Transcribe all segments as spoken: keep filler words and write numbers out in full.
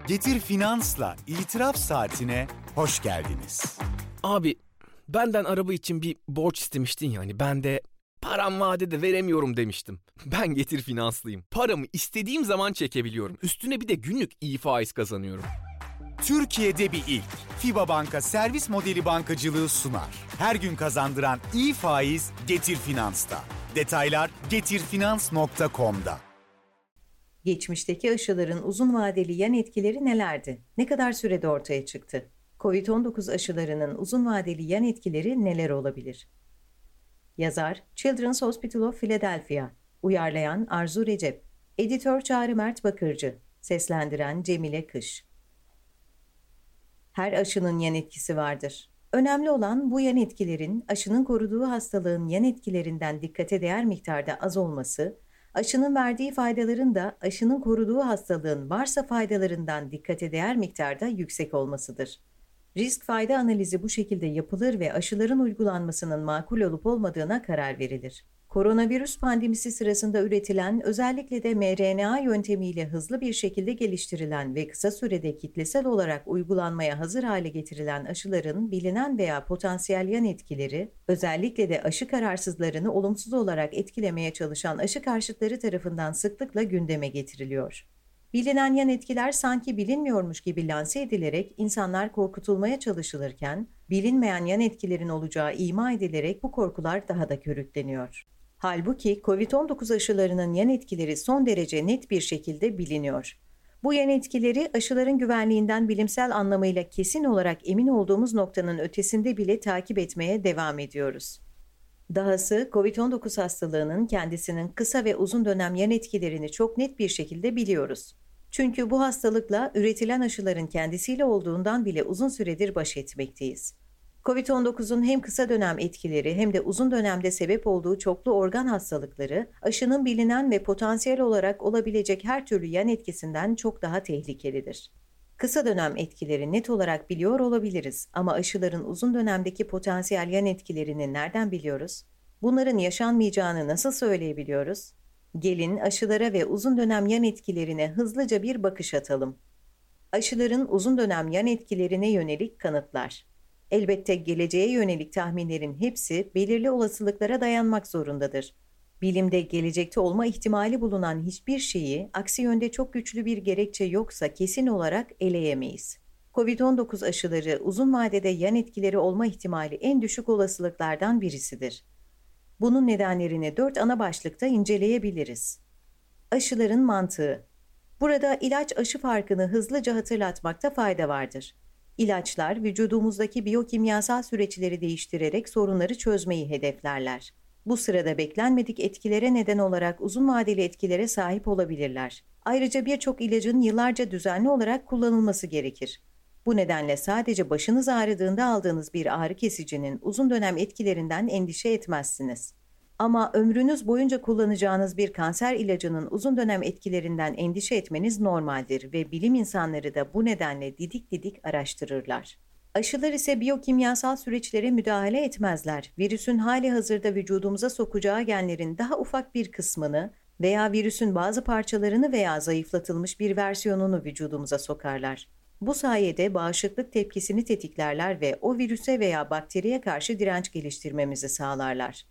Getir Finans'la İtiraf Saatine hoş geldiniz. Abi benden araba için bir borç istemiştin ya, hani ben de param vadede veremiyorum demiştim. Ben Getir Finanslıyım. Paramı istediğim zaman çekebiliyorum. Üstüne bir de günlük iyi faiz kazanıyorum. Türkiye'de bir ilk. FİBA Banka servis modeli bankacılığı sunar. Her gün kazandıran iyi faiz Getir Finans'ta. Detaylar getir finans nokta com'da. Geçmişteki aşıların uzun vadeli yan etkileri nelerdi? Ne kadar sürede ortaya çıktı? kovid on dokuz aşılarının uzun vadeli yan etkileri neler olabilir? Yazar Children's Hospital of Philadelphia. Uyarlayan Arzu Recep. Editör Çağrı Mert Bakırcı. Seslendiren Cemile Kış. Her aşının yan etkisi vardır. Önemli olan bu yan etkilerin aşının koruduğu hastalığın yan etkilerinden dikkate değer miktarda az olması, aşının verdiği faydaların da aşının koruduğu hastalığın varsa faydalarından dikkate değer miktarda yüksek olmasıdır. Risk-fayda analizi bu şekilde yapılır ve aşıların uygulanmasının makul olup olmadığına karar verilir. Koronavirüs pandemisi sırasında üretilen, özellikle de M R N A yöntemiyle hızlı bir şekilde geliştirilen ve kısa sürede kitlesel olarak uygulanmaya hazır hale getirilen aşıların bilinen veya potansiyel yan etkileri, özellikle de aşı kararsızlarını olumsuz olarak etkilemeye çalışan aşı karşıtları tarafından sıklıkla gündeme getiriliyor. Bilinen yan etkiler sanki bilinmiyormuş gibi lanse edilerek insanlar korkutulmaya çalışılırken, bilinmeyen yan etkilerin olacağı ima edilerek bu korkular daha da körükleniyor. Halbuki kovid on dokuz aşılarının yan etkileri son derece net bir şekilde biliniyor. Bu yan etkileri aşıların güvenliğinden bilimsel anlamıyla kesin olarak emin olduğumuz noktanın ötesinde bile takip etmeye devam ediyoruz. Dahası kovid on dokuz hastalığının kendisinin kısa ve uzun dönem yan etkilerini çok net bir şekilde biliyoruz. Çünkü bu hastalıkla üretilen aşıların kendisiyle olduğundan bile uzun süredir baş etmekteyiz. kovid on dokuzun hem kısa dönem etkileri hem de uzun dönemde sebep olduğu çoklu organ hastalıkları, aşının bilinen ve potansiyel olarak olabilecek her türlü yan etkisinden çok daha tehlikelidir. Kısa dönem etkileri net olarak biliyor olabiliriz ama aşıların uzun dönemdeki potansiyel yan etkilerini nereden biliyoruz? Bunların yaşanmayacağını nasıl söyleyebiliyoruz? Gelin aşılara ve uzun dönem yan etkilerine hızlıca bir bakış atalım. Aşıların uzun dönem yan etkilerine yönelik kanıtlar. Elbette geleceğe yönelik tahminlerin hepsi belirli olasılıklara dayanmak zorundadır. Bilimde gelecekte olma ihtimali bulunan hiçbir şeyi, aksi yönde çok güçlü bir gerekçe yoksa kesin olarak eleyemeyiz. kovid on dokuz aşıları uzun vadede yan etkileri olma ihtimali en düşük olasılıklardan birisidir. Bunun nedenlerini dört ana başlıkta inceleyebiliriz. Aşıların mantığı. Burada ilaç-aşı farkını hızlıca hatırlatmakta fayda vardır. İlaçlar, vücudumuzdaki biyokimyasal süreçleri değiştirerek sorunları çözmeyi hedeflerler. Bu sırada beklenmedik etkilere neden olarak uzun vadeli etkilere sahip olabilirler. Ayrıca birçok ilacın yıllarca düzenli olarak kullanılması gerekir. Bu nedenle sadece başınız ağrıdığında aldığınız bir ağrı kesicinin uzun dönem etkilerinden endişe etmezsiniz. Ama ömrünüz boyunca kullanacağınız bir kanser ilacının uzun dönem etkilerinden endişe etmeniz normaldir ve bilim insanları da bu nedenle didik didik araştırırlar. Aşılar ise biyokimyasal süreçlere müdahale etmezler. Virüsün hali hazırda vücudumuza sokacağı genlerin daha ufak bir kısmını veya virüsün bazı parçalarını veya zayıflatılmış bir versiyonunu vücudumuza sokarlar. Bu sayede bağışıklık tepkisini tetiklerler ve o virüse veya bakteriye karşı direnç geliştirmemizi sağlarlar.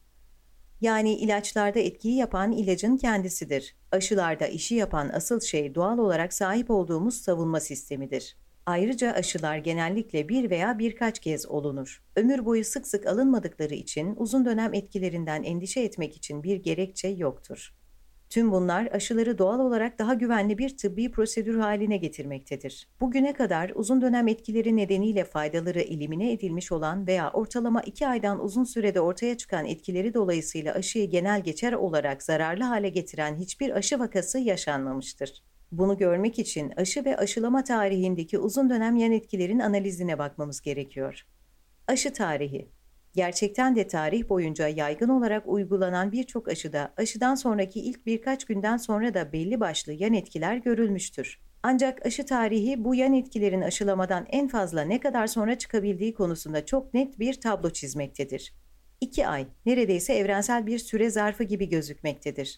Yani ilaçlarda etkiyi yapan ilacın kendisidir. Aşılarda işi yapan asıl şey doğal olarak sahip olduğumuz savunma sistemidir. Ayrıca aşılar genellikle bir veya birkaç kez olunur. Ömür boyu sık sık alınmadıkları için uzun dönem etkilerinden endişe etmek için bir gerekçe yoktur. Tüm bunlar aşıları doğal olarak daha güvenli bir tıbbi prosedür haline getirmektedir. Bugüne kadar uzun dönem etkileri nedeniyle faydaları elimine edilmiş olan veya ortalama iki aydan uzun sürede ortaya çıkan etkileri dolayısıyla aşıyı genel geçer olarak zararlı hale getiren hiçbir aşı vakası yaşanmamıştır. Bunu görmek için aşı ve aşılama tarihindeki uzun dönem yan etkilerin analizine bakmamız gerekiyor. Aşı tarihi. Gerçekten de tarih boyunca yaygın olarak uygulanan birçok aşıda aşıdan sonraki ilk birkaç günden sonra da belli başlı yan etkiler görülmüştür. Ancak aşı tarihi bu yan etkilerin aşılamadan en fazla ne kadar sonra çıkabildiği konusunda çok net bir tablo çizmektedir. İki ay, neredeyse evrensel bir süre zarfı gibi gözükmektedir.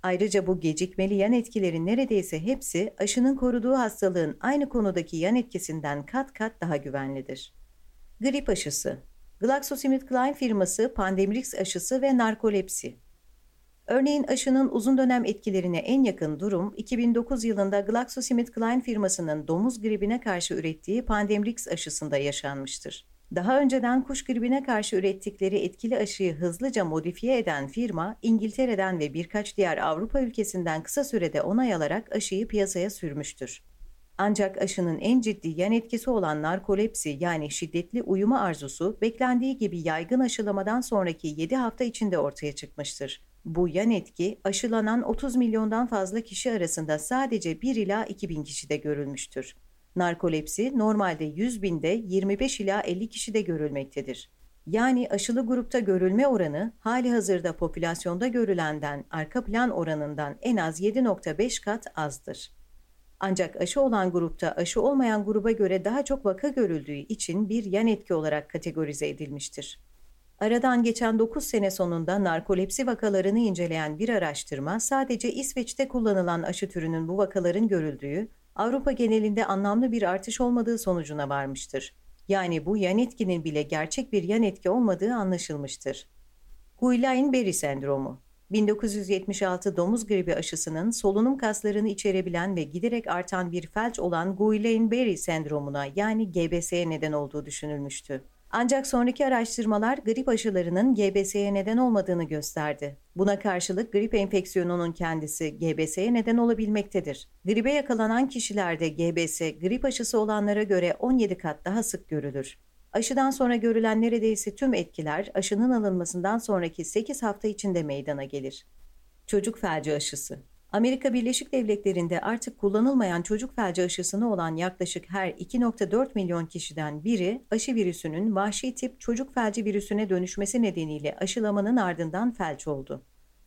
Ayrıca bu gecikmeli yan etkilerin neredeyse hepsi aşının koruduğu hastalığın aynı konudaki yan etkisinden kat kat daha güvenlidir. Grip aşısı, GlaxoSmithKline firması Pandemrix aşısı ve narkolepsi. Örneğin aşının uzun dönem etkilerine en yakın durum, iki bin dokuz yılında GlaxoSmithKline firmasının domuz gribine karşı ürettiği Pandemrix aşısında yaşanmıştır. Daha önceden kuş gribine karşı ürettikleri etkili aşıyı hızlıca modifiye eden firma, İngiltere'den ve birkaç diğer Avrupa ülkesinden kısa sürede onay alarak aşıyı piyasaya sürmüştür. Ancak aşının en ciddi yan etkisi olan narkolepsi yani şiddetli uyuma arzusu, beklendiği gibi yaygın aşılamadan sonraki yedi hafta içinde ortaya çıkmıştır. Bu yan etki, aşılanan otuz milyondan fazla kişi arasında sadece bir ila iki bin kişide görülmüştür. Narkolepsi normalde yüz binde yirmi beş ila elli kişide görülmektedir. Yani aşılı grupta görülme oranı halihazırda popülasyonda görülenden arka plan oranından en az yedi nokta beş kat azdır. Ancak aşı olan grupta aşı olmayan gruba göre daha çok vaka görüldüğü için bir yan etki olarak kategorize edilmiştir. Aradan geçen dokuz sene sonunda narkolepsi vakalarını inceleyen bir araştırma sadece İsveç'te kullanılan aşı türünün bu vakaların görüldüğü, Avrupa genelinde anlamlı bir artış olmadığı sonucuna varmıştır. Yani bu yan etkinin bile gerçek bir yan etki olmadığı anlaşılmıştır. Guillain-Barré sendromu bin dokuz yüz yetmiş altı domuz gribi aşısının solunum kaslarını içerebilen ve giderek artan bir felç olan Guillain-Barré sendromuna yani G B S'ye neden olduğu düşünülmüştü. Ancak sonraki araştırmalar grip aşılarının G B S'ye neden olmadığını gösterdi. Buna karşılık grip enfeksiyonunun kendisi G B S'ye neden olabilmektedir. Gribe yakalanan kişilerde G B S, grip aşısı olanlara göre on yedi kat daha sık görülür. Aşıdan sonra görülen neredeyse tüm etkiler aşının alınmasından sonraki sekiz hafta içinde meydana gelir. Çocuk felci aşısı. Amerika Birleşik Devletleri'nde artık kullanılmayan çocuk felci aşısını olan yaklaşık her iki nokta dört milyon kişiden biri aşı virüsünün vahşi tip çocuk felci virüsüne dönüşmesi nedeniyle aşılamanın ardından felç oldu.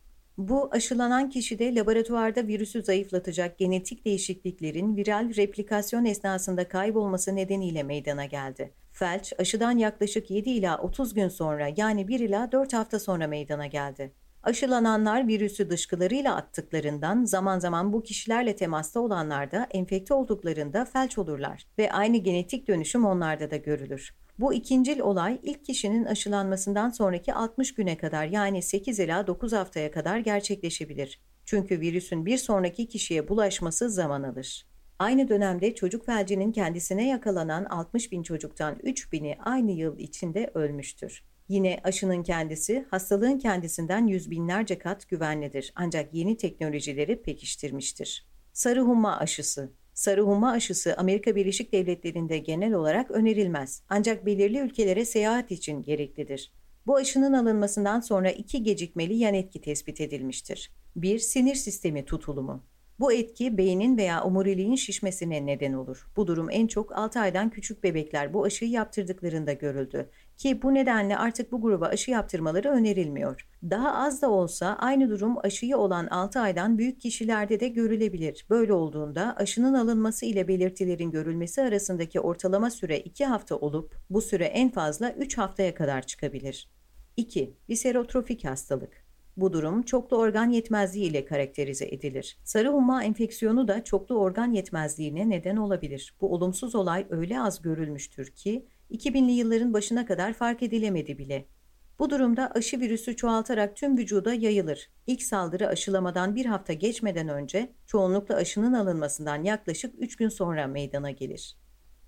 Bu aşılanan kişide laboratuvarda virüsü zayıflatacak genetik değişikliklerin viral replikasyon esnasında kaybolması nedeniyle meydana geldi. Felç aşıdan yaklaşık yedi ila otuz gün sonra yani bir ila dört hafta sonra meydana geldi. Aşılananlar virüsü dışkılarıyla attıklarından zaman zaman bu kişilerle temasta olanlar da enfekte olduklarında felç olurlar ve aynı genetik dönüşüm onlarda da görülür. Bu ikincil olay ilk kişinin aşılanmasından sonraki altmış güne kadar yani sekiz ila dokuz haftaya kadar gerçekleşebilir. Çünkü virüsün bir sonraki kişiye bulaşması zaman alır. Aynı dönemde çocuk felcinin kendisine yakalanan altmış bin çocuktan üç bini aynı yıl içinde ölmüştür. Yine aşının kendisi hastalığın kendisinden yüz binlerce kat güvenlidir ancak yeni teknolojileri pekiştirmiştir. Sarı humma aşısı. Sarı humma aşısı Amerika Birleşik Devletleri'nde genel olarak önerilmez ancak belirli ülkelere seyahat için gereklidir. Bu aşının alınmasından sonra iki gecikmeli yan etki tespit edilmiştir. bir Sinir sistemi tutulumu. Bu etki beynin veya omuriliğin şişmesine neden olur. Bu durum en çok altı aydan küçük bebekler bu aşıyı yaptırdıklarında görüldü. Ki bu nedenle artık bu gruba aşı yaptırmaları önerilmiyor. Daha az da olsa aynı durum aşıyı olan altı aydan büyük kişilerde de görülebilir. Böyle olduğunda aşının alınması ile belirtilerin görülmesi arasındaki ortalama süre iki hafta olup bu süre en fazla üç haftaya kadar çıkabilir. iki Viserotrofik hastalık. Bu durum çoklu organ yetmezliği ile karakterize edilir. Sarı humma enfeksiyonu da çoklu organ yetmezliğine neden olabilir. Bu olumsuz olay öyle az görülmüştür ki iki binli yılların başına kadar fark edilemedi bile. Bu durumda aşı virüsü çoğaltarak tüm vücuda yayılır. İlk saldırı aşılamadan bir hafta geçmeden önce çoğunlukla aşının alınmasından yaklaşık üç gün sonra meydana gelir.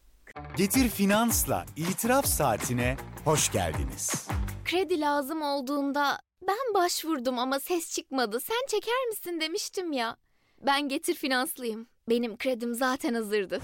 Getir Finans'la itiraf saatine hoş geldiniz. Kredi lazım olduğunda ben başvurdum ama ses çıkmadı. Sen çeker misin demiştim ya. Ben Getir Finanslıyım. Benim kredim zaten hazırdı.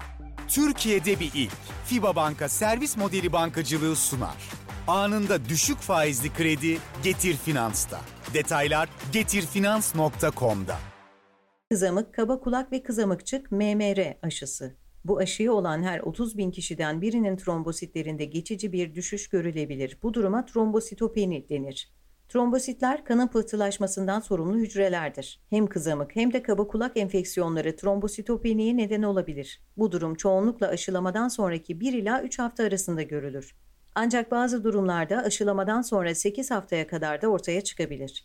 Türkiye'de bir ilk. FİBA Banka servis modeli bankacılığı sunar. Anında düşük faizli kredi Getir Finans'ta. Detaylar getirfinans nokta com'da. Kızamık, kaba kulak ve kızamıkçık M M R aşısı. Bu aşıyı olan her otuz bin kişiden birinin trombositlerinde geçici bir düşüş görülebilir. Bu duruma trombositopeni denir. Trombositler kanın pıhtılaşmasından sorumlu hücrelerdir. Hem kızamık hem de kaba kulak enfeksiyonları trombositopeniye neden olabilir. Bu durum çoğunlukla aşılamadan sonraki bir ila üç hafta arasında görülür. Ancak bazı durumlarda aşılamadan sonra sekiz haftaya kadar da ortaya çıkabilir.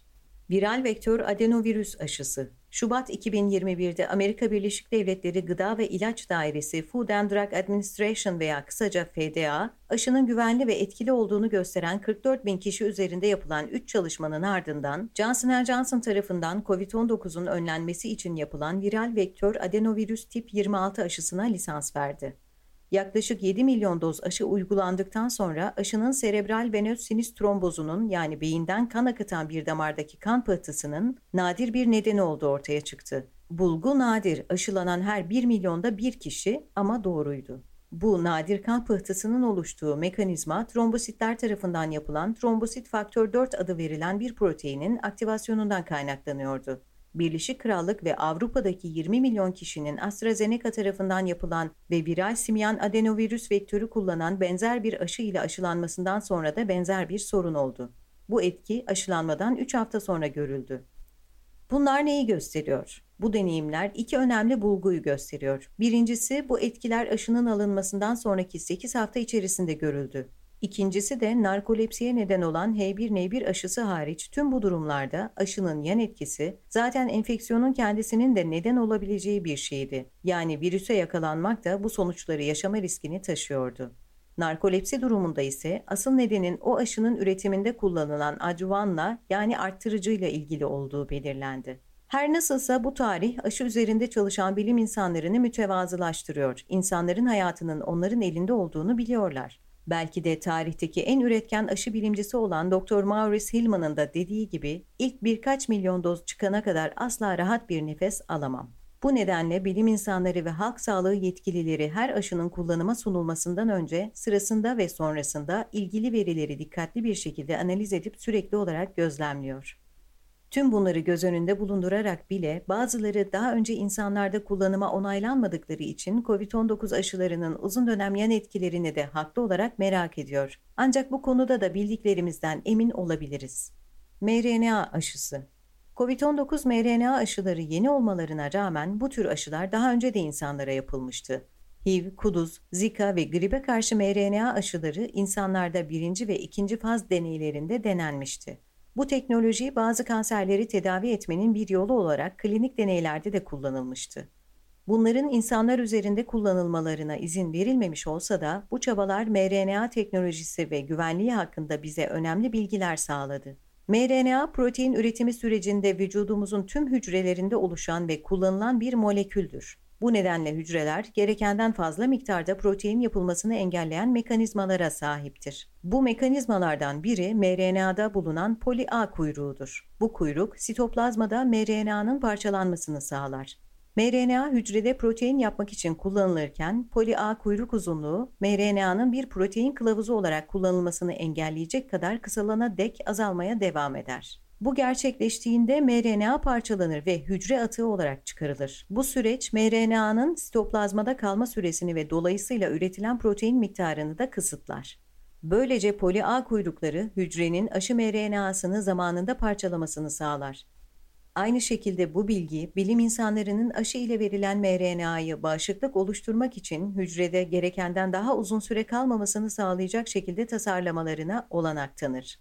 Viral vektör adenovirüs aşısı. Şubat iki bin yirmi birde Amerika Birleşik Devletleri Gıda ve İlaç Dairesi Food and Drug Administration veya kısaca F D A, aşının güvenli ve etkili olduğunu gösteren kırk dört bin kişi üzerinde yapılan üç çalışmanın ardından Johnson and Johnson tarafından kovid on dokuzun önlenmesi için yapılan viral vektör adenovirüs tip yirmi altı aşısına lisans verdi. Yaklaşık yedi milyon doz aşı uygulandıktan sonra aşının serebral venöz sinüs trombozunun yani beyinden kan akıtan bir damardaki kan pıhtısının nadir bir nedeni olduğu ortaya çıktı. Bulgu nadir, aşılanan her bir milyonda bir kişi ama doğruydu. Bu nadir kan pıhtısının oluştuğu mekanizma trombositler tarafından yapılan trombosit faktör dört adı verilen bir proteinin aktivasyonundan kaynaklanıyordu. Birleşik Krallık ve Avrupa'daki yirmi milyon kişinin AstraZeneca tarafından yapılan ve viral simyan adenovirüs vektörü kullanan benzer bir aşı ile aşılanmasından sonra da benzer bir sorun oldu. Bu etki aşılanmadan üç hafta sonra görüldü. Bunlar neyi gösteriyor? Bu deneyimler iki önemli bulguyu gösteriyor. Birincisi, bu etkiler aşının alınmasından sonraki sekiz hafta içerisinde görüldü. İkincisi de narkolepsiye neden olan H bir N bir aşısı hariç tüm bu durumlarda aşının yan etkisi zaten enfeksiyonun kendisinin de neden olabileceği bir şeydi. Yani virüse yakalanmak da bu sonuçları yaşama riskini taşıyordu. Narkolepsi durumunda ise asıl nedenin o aşının üretiminde kullanılan adjuvanla yani arttırıcıyla ilgili olduğu belirlendi. Her nasılsa bu tarih aşı üzerinde çalışan bilim insanlarını mütevazılaştırıyor. İnsanların hayatının onların elinde olduğunu biliyorlar. Belki de tarihteki en üretken aşı bilimcisi olan doktor Maurice Hilleman'ın da dediği gibi ilk birkaç milyon doz çıkana kadar asla rahat bir nefes alamam. Bu nedenle bilim insanları ve halk sağlığı yetkilileri her aşının kullanıma sunulmasından önce, sırasında ve sonrasında ilgili verileri dikkatli bir şekilde analiz edip sürekli olarak gözlemliyor. Tüm bunları göz önünde bulundurarak bile bazıları daha önce insanlarda kullanıma onaylanmadıkları için kovid on dokuz aşılarının uzun dönem yan etkilerini de haklı olarak merak ediyor. Ancak bu konuda da bildiklerimizden emin olabiliriz. M R N A aşısı. kovid on dokuz M R N A aşıları yeni olmalarına rağmen bu tür aşılar daha önce de insanlara yapılmıştı. H I V, kuduz, Zika ve gribe karşı M R N A aşıları insanlarda birinci ve ikinci faz deneylerinde denenmişti. Bu teknoloji bazı kanserleri tedavi etmenin bir yolu olarak klinik deneylerde de kullanılmıştı. Bunların insanlar üzerinde kullanılmalarına izin verilmemiş olsa da bu çabalar M R N A teknolojisi ve güvenliği hakkında bize önemli bilgiler sağladı. M R N A protein üretimi sürecinde vücudumuzun tüm hücrelerinde oluşan ve kullanılan bir moleküldür. Bu nedenle hücreler gerekenden fazla miktarda protein yapılmasını engelleyen mekanizmalara sahiptir. Bu mekanizmalardan biri M R N A'da bulunan poli A kuyruğudur. Bu kuyruk sitoplazmada M R N A'nın parçalanmasını sağlar. M R N A hücrede protein yapmak için kullanılırken poli A kuyruk uzunluğu M R N A'nın bir protein kılavuzu olarak kullanılmasını engelleyecek kadar kısalana dek azalmaya devam eder. Bu gerçekleştiğinde M R N A parçalanır ve hücre atığı olarak çıkarılır. Bu süreç M R N A'nın sitoplazmada kalma süresini ve dolayısıyla üretilen protein miktarını da kısıtlar. Böylece poli A kuyrukları hücrenin aşı M R N A'sını zamanında parçalamasını sağlar. Aynı şekilde bu bilgi, bilim insanlarının aşı ile verilen M R N A'yı bağışıklık oluşturmak için hücrede gerekenden daha uzun süre kalmamasını sağlayacak şekilde tasarlamalarına olanak tanır.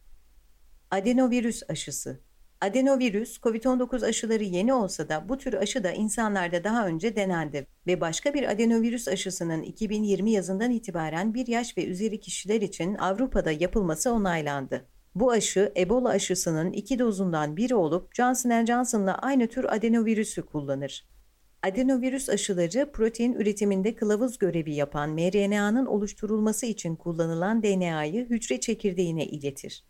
Adenovirüs aşısı. Adenovirüs, kovid on dokuz aşıları yeni olsa da bu tür aşı da insanlarda daha önce denendi ve başka bir adenovirüs aşısının iki bin yirmi yazından itibaren bir yaş ve üzeri kişiler için Avrupa'da yapılması onaylandı. Bu aşı, Ebola aşısının iki dozundan biri olup Johnson and Johnson'la aynı tür adenovirüsü kullanır. Adenovirüs aşıları protein üretiminde kılavuz görevi yapan M R N A'nın oluşturulması için kullanılan D N A'yı hücre çekirdeğine iletir.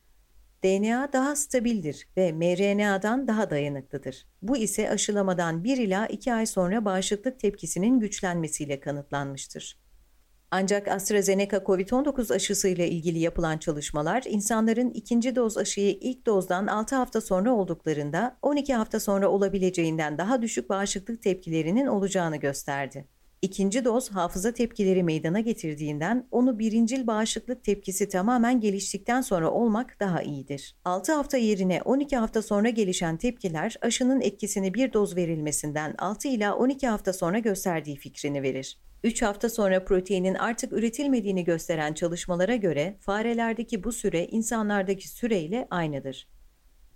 D N A daha stabildir ve M R N A'dan daha dayanıklıdır. Bu ise aşılamadan bir ila iki ay sonra bağışıklık tepkisinin güçlenmesiyle kanıtlanmıştır. Ancak AstraZeneca kovid on dokuz aşısı ile ilgili yapılan çalışmalar, insanların ikinci doz aşıyı ilk dozdan altı hafta sonra olduklarında on iki hafta sonra olabileceğinden daha düşük bağışıklık tepkilerinin olacağını gösterdi. İkinci doz hafıza tepkileri meydana getirdiğinden onu birincil bağışıklık tepkisi tamamen geliştikten sonra olmak daha iyidir. altı hafta yerine on iki hafta sonra gelişen tepkiler aşının etkisini bir doz verilmesinden altı ila on iki hafta sonra gösterdiği fikrini verir. üç hafta sonra proteinin artık üretilmediğini gösteren çalışmalara göre farelerdeki bu süre insanlardaki süreyle aynıdır.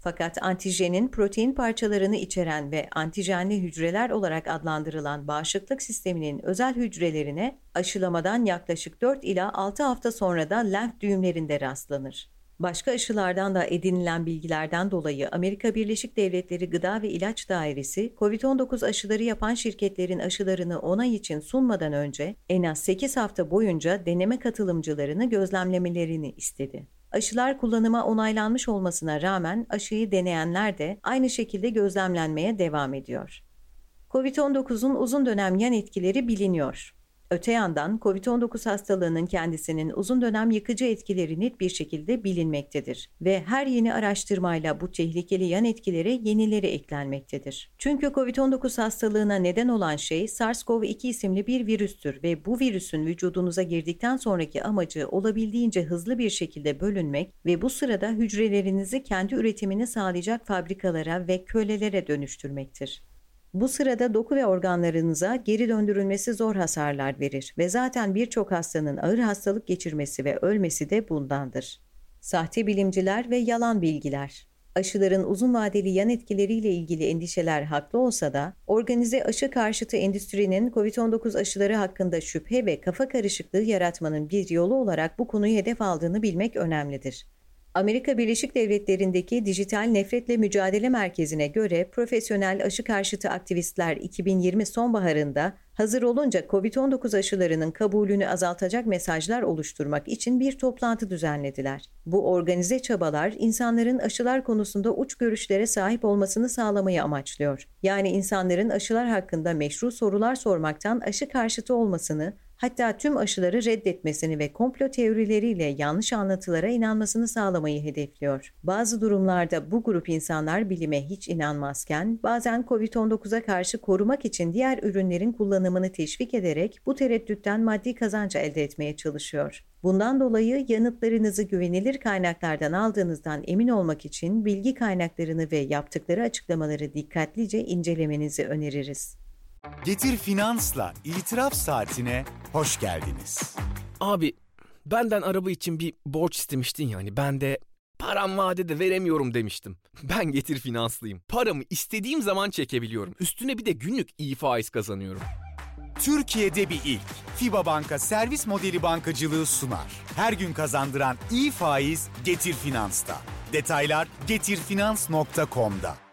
Fakat antijenin protein parçalarını içeren ve antijenli hücreler olarak adlandırılan bağışıklık sisteminin özel hücrelerine aşılamadan yaklaşık dört ila altı hafta sonra da lenf düğümlerinde rastlanır. Başka aşılardan da edinilen bilgilerden dolayı Amerika Birleşik Devletleri Gıda ve İlaç Dairesi, kovid on dokuz aşıları yapan şirketlerin aşılarını onay için sunmadan önce en az sekiz hafta boyunca deneme katılımcılarını gözlemlemelerini istedi. Aşılar kullanıma onaylanmış olmasına rağmen aşıyı deneyenler de aynı şekilde gözlemlenmeye devam ediyor. kovid on dokuzun uzun dönem yan etkileri biliniyor. Öte yandan kovid on dokuz hastalığının kendisinin uzun dönem yıkıcı etkileri net bir şekilde bilinmektedir ve her yeni araştırmayla bu tehlikeli yan etkilere yenileri eklenmektedir. Çünkü kovid on dokuz hastalığına neden olan şey SARS-CoV iki isimli bir virüstür ve bu virüsün vücudunuza girdikten sonraki amacı olabildiğince hızlı bir şekilde bölünmek ve bu sırada hücrelerinizi kendi üretimini sağlayacak fabrikalara ve kölelere dönüştürmektir. Bu sırada doku ve organlarınıza geri döndürülmesi zor hasarlar verir ve zaten birçok hastanın ağır hastalık geçirmesi ve ölmesi de bundandır. Sahte bilimciler ve yalan bilgiler. Aşıların uzun vadeli yan etkileriyle ilgili endişeler haklı olsa da, organize aşı karşıtı endüstrinin kovid on dokuz aşıları hakkında şüphe ve kafa karışıklığı yaratmanın bir yolu olarak bu konuyu hedef aldığını bilmek önemlidir. Amerika Birleşik Devletleri'ndeki Dijital Nefretle Mücadele Merkezi'ne göre profesyonel aşı karşıtı aktivistler iki bin yirmi sonbaharında hazır olunca kovid on dokuz aşılarının kabulünü azaltacak mesajlar oluşturmak için bir toplantı düzenlediler. Bu organize çabalar insanların aşılar konusunda uç görüşlere sahip olmasını sağlamayı amaçlıyor. Yani insanların aşılar hakkında meşru sorular sormaktan aşı karşıtı olmasını, hatta tüm aşıları reddetmesini ve komplo teorileriyle yanlış anlatılara inanmasını sağlamayı hedefliyor. Bazı durumlarda bu grup insanlar bilime hiç inanmazken, bazen kovid on dokuza karşı korumak için diğer ürünlerin kullanımını teşvik ederek bu tereddütten maddi kazanç elde etmeye çalışıyor. Bundan dolayı yanıtlarınızı güvenilir kaynaklardan aldığınızdan emin olmak için bilgi kaynaklarını ve yaptıkları açıklamaları dikkatlice incelemenizi öneririz. Getir Finans'la İtiraf Saatine hoş geldiniz. Abi benden araba için bir borç istemiştin yani ben de param vadede veremiyorum demiştim. Ben Getir Finanslıyım. Paramı istediğim zaman çekebiliyorum. Üstüne bir de günlük iyi faiz kazanıyorum. Türkiye'de bir ilk. FIBA Banka servis modeli bankacılığı sunar. Her gün kazandıran iyi faiz Getir Finans'ta. Detaylar getir finans nokta com'da.